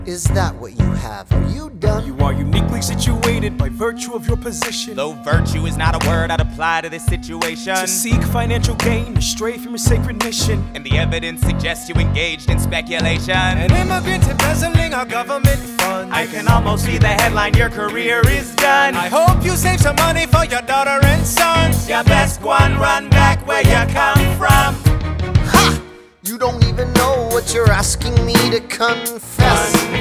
Is that what you have? Are you done? You are uniquely situated by virtue of your position. Though virtue is not a word I'd apply to this situation. To seek financial gain, to stray from your sacred mission. And the evidence suggests you engaged in speculation. An immigrant embezzling our government funds. I can almost see the headline, your career is done. I hope you save some money for your daughter and sons. You best go and run back where you come from. Ha! You don't even know what you're asking me to confess.